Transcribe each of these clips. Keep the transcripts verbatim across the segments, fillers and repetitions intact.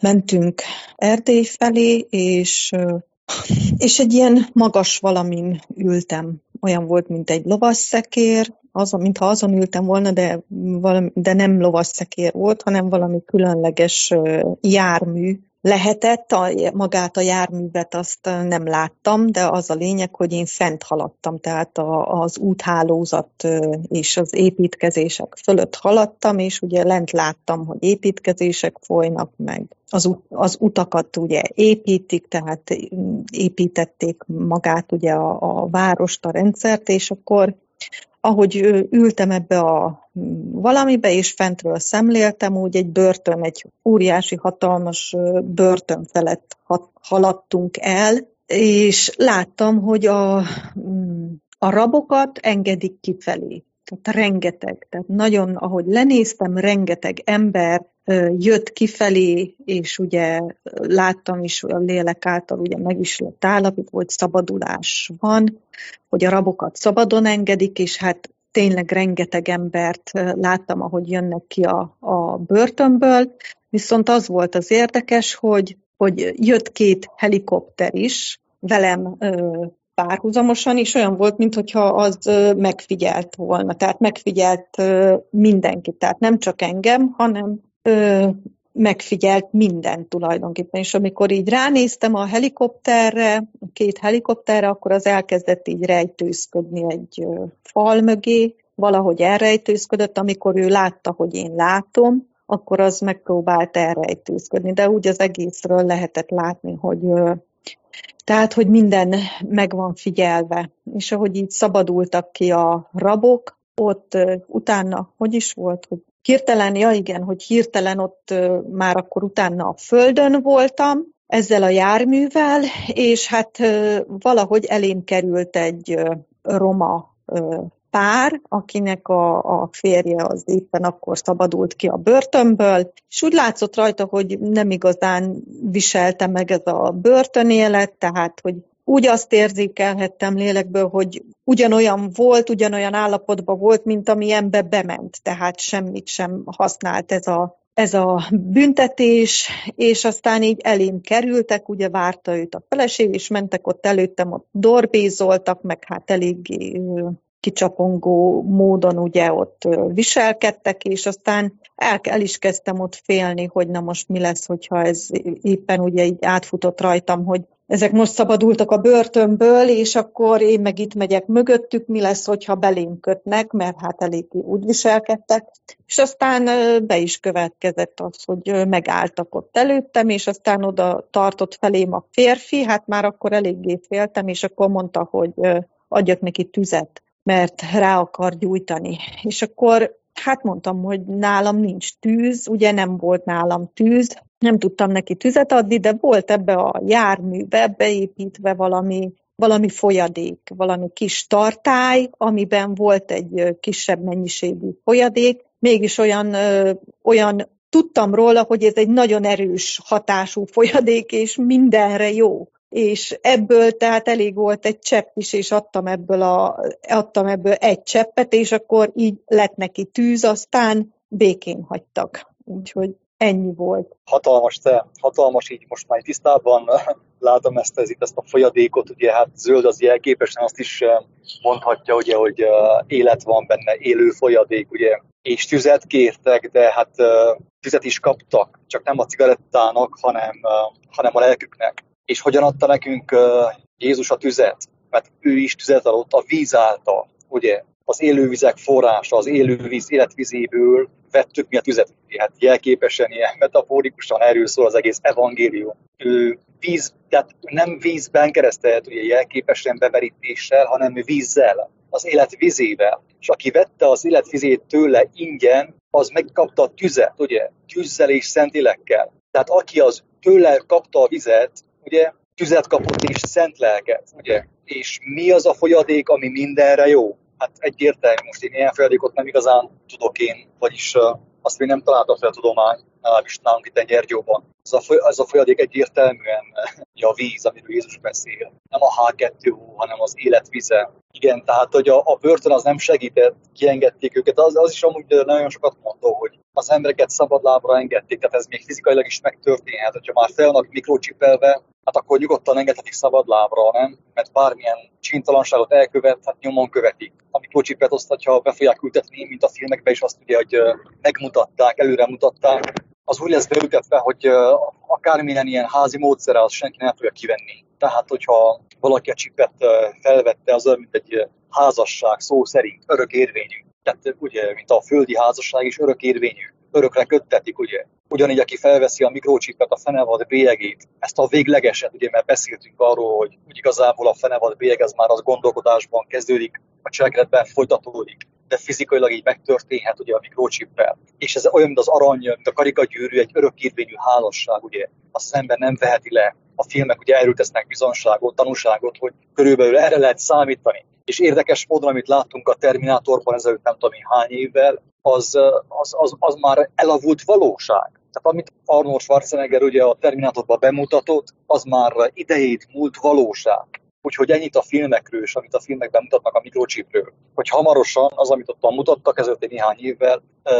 mentünk Erdély felé, és, és egy ilyen magas valamin ültem. Olyan volt, mint egy lovasszekér, azon, mintha azon ültem volna, de, valami, de nem lovasszekér volt, hanem valami különleges jármű lehetett. A, magát a járművet azt nem láttam, de az a lényeg, hogy én fent haladtam, tehát a, az úthálózat és az építkezések fölött haladtam, és ugye lent láttam, hogy építkezések folynak meg. Az, az utakat ugye építik, tehát építették magát ugye a, a várost, a rendszert, és akkor ahogy ültem ebbe a valamibe, és fentről szemléltem, úgy egy börtön, egy óriási, hatalmas börtön felett haladtunk el, és láttam, hogy a, a rabokat engedik kifelé. Tehát rengeteg, tehát nagyon, ahogy lenéztem, rengeteg ember jött kifelé, és ugye láttam is, a lélek által ugye meg is lett állapítva, hogy szabadulás van, hogy a rabokat szabadon engedik, és hát tényleg rengeteg embert láttam, ahogy jönnek ki a, a börtönből, viszont az volt az érdekes, hogy, hogy jött két helikopter is velem párhuzamosan, és olyan volt, mintha az megfigyelt volna, tehát megfigyelt mindenkit, tehát nem csak engem, hanem megfigyelt mindent tulajdonképpen, és amikor így ránéztem a helikopterre, a két helikopterre, akkor az elkezdett így rejtőzködni egy fal mögé, valahogy elrejtőzködött, amikor ő látta, hogy én látom, akkor az megpróbált elrejtőzködni, de úgy az egészről lehetett látni, hogy tehát, hogy minden meg van figyelve, és ahogy így szabadultak ki a rabok, ott utána, hogy is volt, hogy hirtelen, ja igen, hogy hirtelen ott már akkor utána a földön voltam ezzel a járművel, és hát valahogy elém került egy roma pár, akinek a, a férje az éppen akkor szabadult ki a börtönből, és úgy látszott rajta, hogy nem igazán viselte meg ez a börtönélet, tehát, hogy úgy azt érzékelhettem lélekből, hogy ugyanolyan volt, ugyanolyan állapotban volt, mint amilyenbe bement, tehát semmit sem használt ez a, ez a büntetés, és aztán így elém kerültek, ugye várta őt a feleség, és mentek ott előttem, ott dorbézoltak, meg hát eléggé kicsapongó módon ugye ott viselkedtek, és aztán el, el is kezdtem ott félni, hogy na most mi lesz, hogyha ez éppen ugye így átfutott rajtam, hogy ezek most szabadultak a börtönből, és akkor én meg itt megyek mögöttük, mi lesz, hogyha belém kötnek, mert hát eléggé úgy viselkedtek. És aztán be is következett az, hogy megálltak ott előttem, és aztán oda tartott felém a férfi, hát már akkor eléggé féltem, és akkor mondta, hogy adjak neki tüzet, mert rá akar gyújtani. És akkor hát mondtam, hogy nálam nincs tűz, ugye nem volt nálam tűz, nem tudtam neki tüzet adni, de volt ebbe a járműbe beépítve valami, valami folyadék, valami kis tartály, amiben volt egy kisebb mennyiségű folyadék, mégis olyan, ö, olyan tudtam róla, hogy ez egy nagyon erős hatású folyadék, és mindenre jó. És ebből tehát elég volt egy csepp is, és adtam ebből, a, adtam ebből egy cseppet, és akkor így lett neki tűz, aztán békén hagytak. Úgyhogy ennyi volt. Hatalmas te, hatalmas, így most már tisztában látom ezt, ez, ezt a folyadékot, ugye hát zöld az jelképesen, azt is mondhatja, ugye, hogy élet van benne, élő folyadék, ugye, és tüzet kértek, de hát tüzet is kaptak, csak nem a cigarettának, hanem, hanem a lelküknek. És hogyan adta nekünk uh, Jézus a tüzet? Mert ő is tüzet adott a víz által, ugye? Az élővizek forrása, az élővíz életvizéből vettük mi a tüzet. Hát jelképesen, ilyen metaforikusan erről szól az egész evangélium. Ő víz, tehát nem vízben keresztelt, ugye jelképesen bemerítéssel, hanem vízzel, az élet vizével. És aki vette az élet vizét tőle ingyen, az megkapta a tüzet, ugye? Tűzzel és szentélekkel. Tehát aki az tőle kapta a vizet, ugye, tüzet kapott és szent lelket, ugye? És mi az a folyadék, ami mindenre jó? Hát egyértelmű, most én ilyen folyadékot nem igazán tudok én, vagyis uh, azt még nem találta fel a tudomány, legalábbis nálunk itt Gyergyóban. Ez a, foly, ez a folyadék egyértelműen a víz, amiről Jézus beszél. Nem a há kettő o, hanem az élet vize. Igen, tehát hogy a, a börtön az nem segített, kiengedték őket. Az, az is amúgy nagyon sokat mondó, hogy az embereket szabadlábra engedték, tehát ez még fizikailag is megtörténhet. Hogyha már fel vannak mikrocsipelve, hát akkor nyugodtan engedhetik szabadlábra, nem? Mert bármilyen csintalanságot elkövet, hát nyomon követik. A mikrocsipet azt, hogyha be fogják ültetni, mint a filmekben is azt ugye, hogy megmutatták, előre mutatták, az úgy lesz beültetve, hogy akármilyen ilyen házi módszere, az senki nem tudja kivenni. Tehát, hogyha valaki a csipet felvette, az olyan, mint egy házasság szó szerint, örökérvényű. Tehát ugye, mint a földi házasság is örökérvényű. Örökre köttetik, ugye. Ugyanígy, aki felveszi a mikrocsipet, a fenevad bélyegét, ezt a véglegeset, ugye, mert beszéltünk arról, hogy úgy igazából a fenevad bélyeg, ez már az gondolkodásban kezdődik, a cselekedetben folytatódik, de fizikailag így megtörténhet ugye a mikrochippel. És ez olyan, mint az arany, mint a karikagyűrű, egy örökérvényű házasság, ugye. Azt az ember nem veheti le. A filmek ugye erről tesznek bizonságot, tanúságot, hogy körülbelül erre lehet számítani. És érdekes módon, amit láttunk a Terminátorban ezelőtt nem tudom hány évvel, az, az, az, az már elavult valóság. Tehát amit Arnold Schwarzenegger ugye a Terminátorban bemutatott, az már idejét múlt valóság. Úgyhogy ennyit a filmekről, és amit a filmekben mutatnak a mikrochipről. Hogy hamarosan az, amit ott mutattak ezelőtt néhány évvel,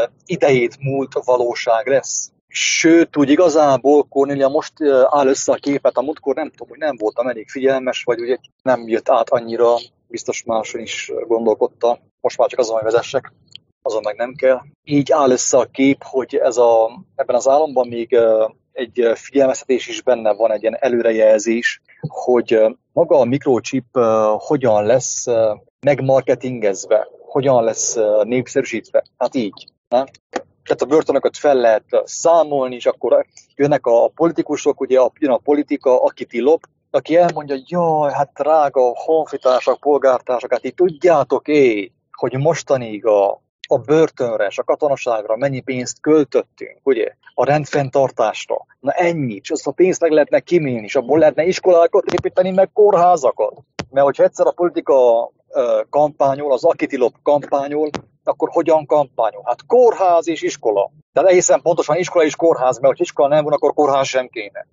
idejét múlt valóság lesz. Sőt, úgy igazából, Kornélia, most áll össze a képet, a múltkor nem tudom, hogy nem voltam elég figyelmes, vagy ugye nem jött át annyira, biztos máson is gondolkodtam. Most már csak azon, hogy vezessek, azon meg nem kell. Így áll össze a kép, hogy ez a, ebben az államban még egy figyelmeztetés is benne van, egy ilyen előrejelzés, hogy maga a mikrochip hogyan lesz megmarketingezve, hogyan lesz népszerűsítve. Hát így, nem? Tehát a börtönöket fel lehet számolni, és akkor jönnek a politikusok, ugye jön a politika, akit lop, aki elmondja, jaj, hát drága honfitársak, polgártársak, hát így tudjátok é, hogy mostanig a, a börtönre és a katonaságra mennyi pénzt költöttünk, ugye, a rendfenntartásra. Na ennyit, és azt a pénzt meg lehetne kimélni, és abból lehetne iskolákat építeni, meg kórházakat. Mert hogyha egyszer a politika uh, kampányol, az akitilop kampányol, akkor hogyan kampányol? Hát kórház és iskola. Tehát egészen pontosan iskola és kórház, mert ha iskola nem van, akkor kórház sem kéne.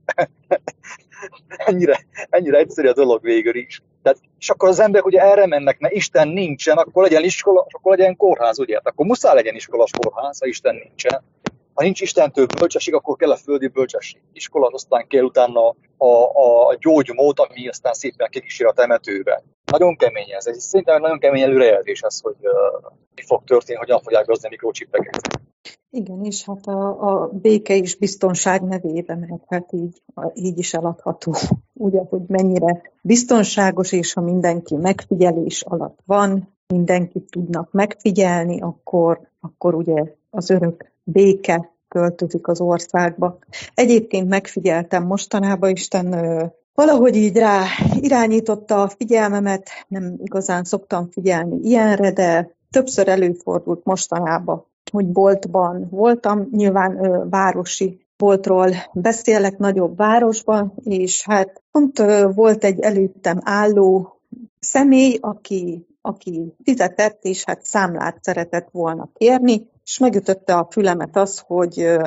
ennyire, ennyire egyszerű a dolog végül is. Tehát, és akkor az emberek ugye erre mennek, mert Isten nincsen, akkor legyen iskola, és akkor legyen kórház, ugye? Hát akkor muszáj legyen iskolas kórház, ha Isten nincsen. Ha nincs Istentől bölcsesség, akkor kell a földi bölcsesség. Iskola, aztán kell utána a, a, a gyógymód, ami aztán szépen kikísér a temetőbe. Nagyon kemény ez. Ez szerintem nagyon kemény előrejelzés ez, hogy uh, mi fog történni, hogyan fogják behozni a mikrochippeket. Igen, és hát a, a béke és biztonság nevében, mert hát így, így is eladható. Ugye, hogy mennyire biztonságos, és ha mindenki megfigyelés alatt van, mindenkit tudnak megfigyelni, akkor, akkor ugye az örök béke költözik az országba. Egyébként megfigyeltem mostanában, Isten valahogy így rá irányította a figyelmemet, nem igazán szoktam figyelni ilyenre, de többször előfordult mostanában, hogy boltban voltam, nyilván ö, városi boltról beszélek, nagyobb városban, és hát pont ö, volt egy előttem álló személy, aki, aki fizetett, és hát számlát szeretett volna kérni, és megütötte a fülemet az, hogy ö,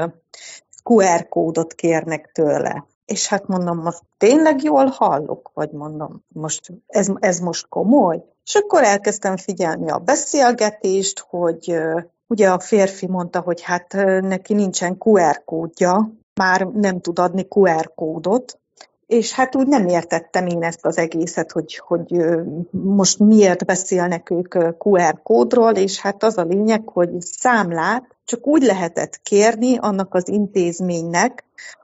kú er kódot kérnek tőle. És hát mondom, most tényleg jól hallok, vagy mondom, most ez, ez most komoly? És akkor elkezdtem figyelni a beszélgetést, hogy ö, ugye a férfi mondta, hogy hát neki nincsen kú er kódja, már nem tud adni kú er kódot, és hát úgy nem értettem én ezt az egészet, hogy, hogy most miért beszélnek ők kú er kódról, és hát az a lényeg, hogy számlát csak úgy lehetett kérni annak az intézménynek,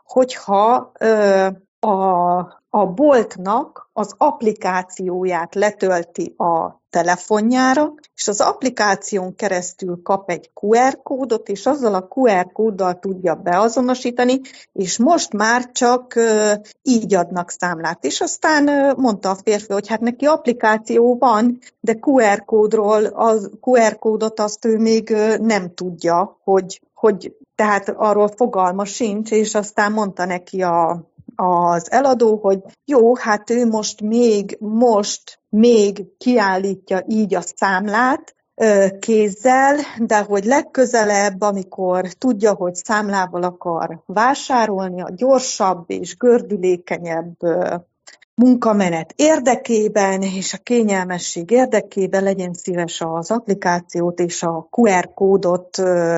hogyha ö, a, a boltnak az applikációját letölti a telefonjára, és az applikáción keresztül kap egy kú er kódot, és azzal a kú er kóddal tudja beazonosítani, és most már csak uh, így adnak számlát. És aztán uh, mondta a férfi, hogy hát neki applikáció van, de kú er kódról, az kú er kódot azt ő még uh, nem tudja, hogy, hogy tehát arról fogalma sincs, és aztán mondta neki a az eladó, hogy jó, hát ő most még, most még kiállítja így a számlát, kézzel, de hogy legközelebb, amikor tudja, hogy számlával akar vásárolni, a gyorsabb és gördülékenyebb munkamenet érdekében és a kényelmesség érdekében legyen szíves az applikációt és a kú er kódot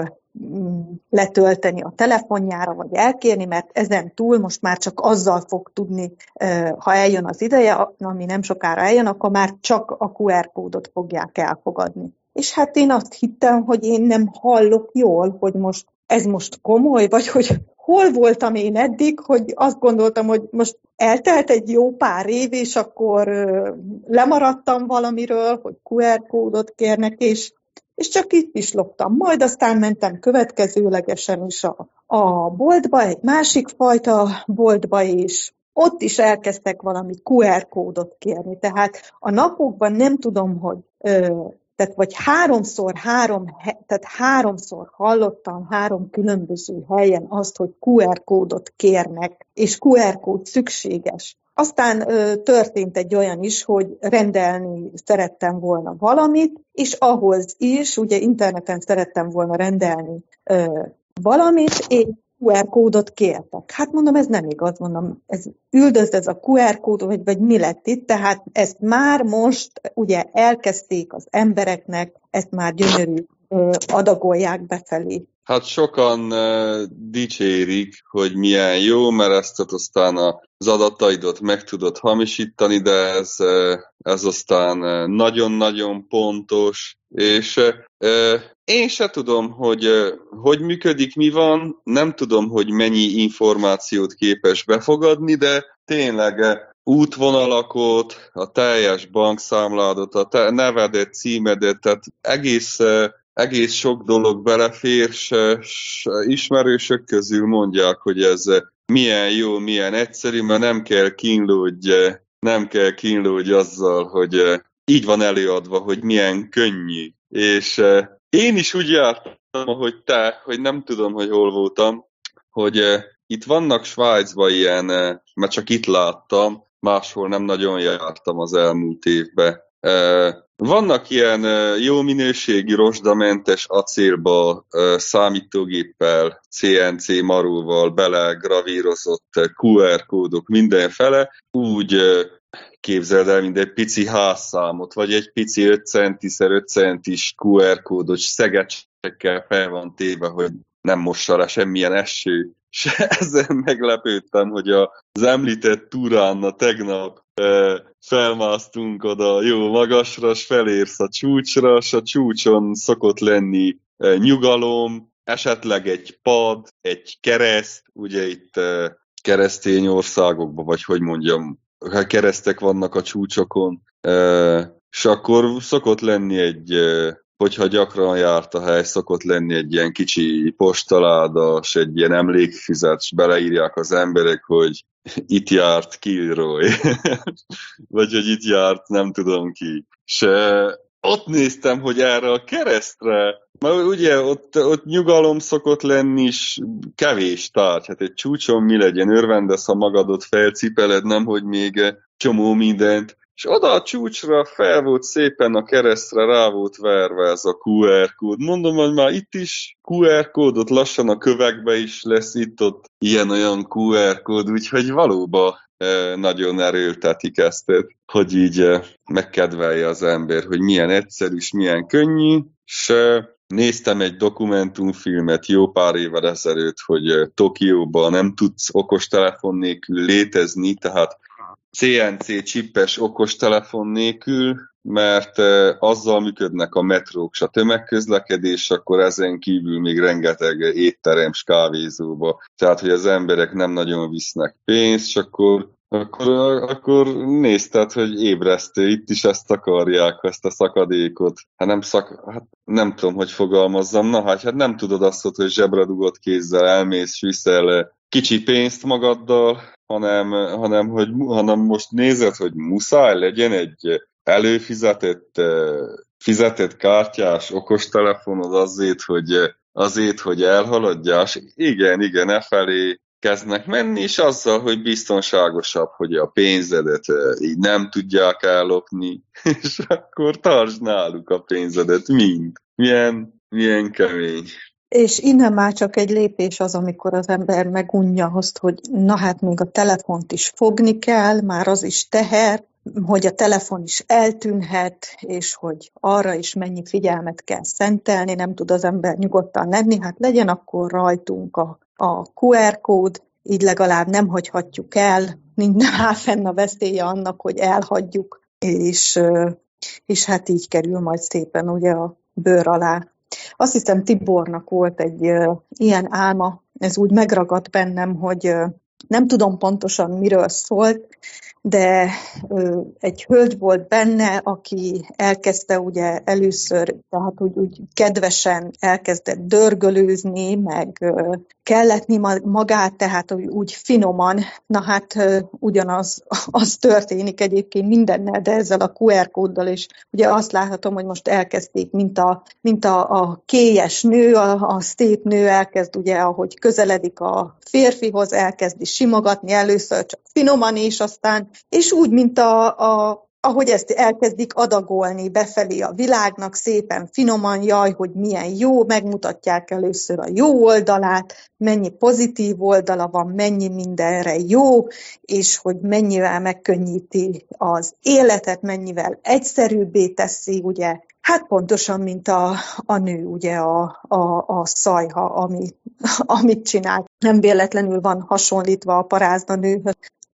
letölteni a telefonjára, vagy elkérni, mert ezen túl most már csak azzal fog tudni, ha eljön az ideje, ami nem sokára eljön, akkor már csak a kú er kódot fogják elfogadni. És hát én azt hittem, hogy én nem hallok jól, hogy most ez most komoly, vagy hogy hol voltam én eddig, hogy azt gondoltam, hogy most eltelt egy jó pár év, és akkor lemaradtam valamiről, hogy kú er kódot kérnek, és, és csak itt is loptam. Majd aztán mentem következőlegesen is a, a boltba, egy másik fajta boltba is. Ott is elkezdtek valami kú er kódot kérni. Tehát a napokban nem tudom, hogy... Tehát vagy háromszor, három, tehát háromszor hallottam három különböző helyen azt, hogy kú er kódot kérnek, és kú er kód szükséges. Aztán ö, történt egy olyan is, hogy rendelni szerettem volna valamit, és ahhoz is, ugye interneten szerettem volna rendelni ö, valamit, és kú er kódot kértek. Hát mondom, ez nem igaz, mondom, ez üldözd ez a kú er kód, vagy, vagy mi lett itt, tehát ezt már most ugye elkezdték az embereknek, ezt már gyönyörű ö, adagolják befelé. Hát sokan uh, dicsérik, hogy milyen jó, mert ezt aztán az adataidat meg tudod hamisítani, de ez, ez aztán nagyon-nagyon pontos, és uh, én se tudom, hogy uh, hogy működik, mi van, nem tudom, hogy mennyi információt képes befogadni, de tényleg uh, útvonalakot, a teljes bankszámládat, a te- nevedet, címedet, tehát egész uh, egész sok dolog belefér, s, s ismerősök közül mondják, hogy ez milyen jó, milyen egyszerű, mert nem kell kínlódj, nem kell kínlódj azzal, hogy így van előadva, hogy milyen könnyű. És én is úgy jártam, hogy te, hogy nem tudom, hogy hol voltam, hogy itt vannak Svájcban ilyen, mert csak itt láttam, máshol nem nagyon jártam az elmúlt évben. Vannak ilyen jó minőségi rozsdamentes acélba, számítógéppel, cé en cé maróval belegravírozott kú er kódok mindenfele, úgy képzeld el, mint egy pici házszámot, vagy egy pici öt centiszer öt centis kú er kódot szegecsekkel fel van téve, hogy nem mossa le semmilyen eső. És ezen meglepődtem, hogy az említett túrán tegnap e, felmásztunk oda jó magasra, s felérsz a csúcsra, s a csúcson szokott lenni e, nyugalom, esetleg egy pad, egy kereszt, ugye itt e, keresztény országokban, vagy hogy mondjam, keresztek vannak a csúcsokon, e, és akkor szokott lenni egy... E, hogyha gyakran járt a hely, szokott lenni egy ilyen kicsi postaláda, és egy ilyen emlékfüzet, és beleírják az emberek, hogy itt járt Kilroy, vagy hogy itt járt nem tudom ki. És ott néztem, hogy erre a keresztre, mert ugye ott, ott nyugalom szokott lenni, és kevés tárgy. Hát egy csúcson mi legyen, örvendesz, ha magadot felcipeled, nem, hogy még csomó mindent. És oda a csúcsra fel volt szépen a keresztre, rá volt verve ez a kú er kód. Mondom, hogy már itt is kú er kódot, lassan a kövekbe is lesz itt-ott ilyen-olyan kú er kód, úgyhogy valóban e, nagyon erőltetik ezt, hogy így e, megkedvelje az ember, hogy milyen egyszerű és milyen könnyű, és e, néztem egy dokumentumfilmet jó pár évvel ezelőtt, hogy e, Tokióban nem tudsz okostelefon nélkül létezni, tehát cé en cé csippes okostelefon nélkül, mert azzal működnek a metrók és a tömegközlekedés, akkor ezen kívül még rengeteg étterem és kávézóba. Tehát, hogy az emberek nem nagyon visznek pénzt, és akkor, akkor, akkor nézted, hogy ébresztő, itt is ezt akarják, ezt a szakadékot. Hát nem, szak, hát nem tudom, hogy fogalmazzam. Na, hát, hát nem tudod azt, hogy zsebre dugott kézzel elmész, viszel kicsi pénzt magaddal, hanem, hanem, hogy, hanem most nézed, hogy muszáj legyen egy előfizetett fizetett kártyás okostelefonod azért, hogy, azért, hogy elhaladjás. Igen, igen, e felé kezdnek menni, és azzal, hogy biztonságosabb, hogy a pénzedet így nem tudják ellopni, és akkor tartsd náluk a pénzedet, mind. Milyen, milyen kemény. És innen már csak egy lépés az, amikor az ember megunja azt, hogy na hát még a telefont is fogni kell, már az is teher, hogy a telefon is eltűnhet, és hogy arra is mennyi figyelmet kell szentelni, nem tud az ember nyugodtan lenni, hát legyen akkor rajtunk a, a kú er kód, így legalább nem hagyhatjuk el, nem áll fenn a veszélye annak, hogy elhagyjuk, és, és hát így kerül majd szépen ugye a bőr alá. Azt hiszem Tibornak volt egy uh, ilyen álma, ez úgy megragadt bennem, hogy uh, nem tudom pontosan miről szólt, de ö, egy hölgy volt benne, aki elkezdte ugye először, tehát úgy, úgy kedvesen elkezdett dörgölőzni, meg ö, kelletni magát, tehát úgy, úgy finoman. Na hát ö, ugyanaz az történik egyébként mindennel, de ezzel a kú er kóddal is. Ugye azt láthatom, hogy most elkezdték, mint a, mint a, a kélyes nő, a, a szép nő elkezd ugye, ahogy közeledik a férfihoz, elkezdi simogatni először csak finoman, és aztán és úgy, mint a, a, ahogy ezt elkezdik adagolni befelé a világnak, szépen finoman, jaj, hogy milyen jó, megmutatják először a jó oldalát, mennyi pozitív oldala van, mennyi mindenre jó, és hogy mennyivel megkönnyíti az életet, mennyivel egyszerűbbé teszi, ugye, hát pontosan, mint a, a nő, ugye, a, a, a szajha, ami, amit csinál. Nem véletlenül van hasonlítva a parázna nőhöz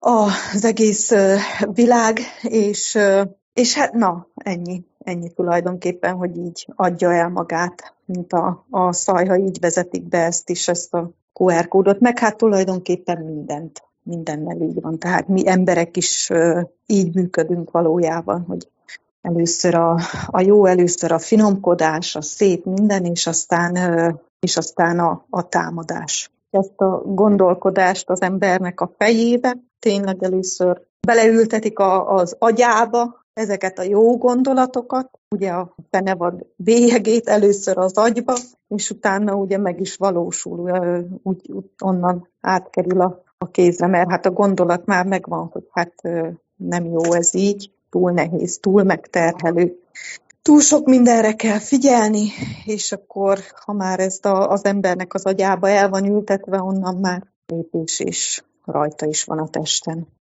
az egész világ, és, és hát na, ennyi, ennyi tulajdonképpen, hogy így adja el magát, mint a, a szajha, így vezetik be ezt is, ezt a kú er kódot, meg hát tulajdonképpen mindent, mindennel így van. Tehát mi emberek is így működünk valójában, hogy először a, a jó, először a finomkodás, a szép minden, és aztán, és aztán a, a támadás. Ezt a gondolkodást az embernek a fejébe, tényleg először beleültetik a, az agyába ezeket a jó gondolatokat, ugye a fenevad bélyegét először az agyba, és utána ugye meg is valósul, úgy, úgy onnan átkerül a, a kézre, mert hát a gondolat már megvan, hogy hát nem jó ez így, túl nehéz, túl megterhelő. Túl sok mindenre kell figyelni, és akkor, ha már ezt a, az embernek az agyába el van ültetve, onnan már lépés és rajta is van a testen.